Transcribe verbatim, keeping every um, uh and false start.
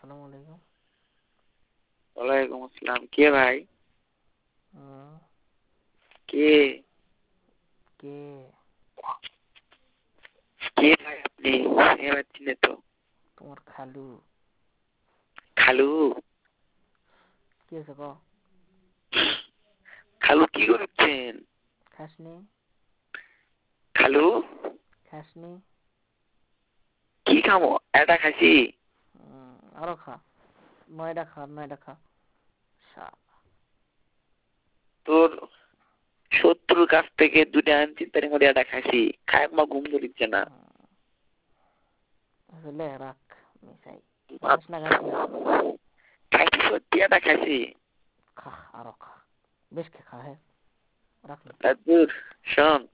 আসসালামু আলাইকুম। ওয়ালাইকুম আসসালাম। কে ভাই? হুম, কে কে? কে ভাই আপনি? চিনতে পারছি না তো। তোমার খালু। খালু? কি হয়েছে ক? খালু কি করছেন? খাসনি? খালু খাসনি? কি খামো? এটা খাসি। হুম, আরো খা। নয়টা খা, নয়টা খা। শালা। তোর শত্রুর কাছ থেকে দুটা আনছি, তার মধ্যে একটা খাসি। খায় মা ঘুম ধরিচ্ছে না। আসলে রাখ মিসাই। খাস না খাস না। খাসি সত্যি একটা খাসি। খা, আরো খা। বেশ কে খা, হ্যাঁ। রাখ না। তা দূর শোন,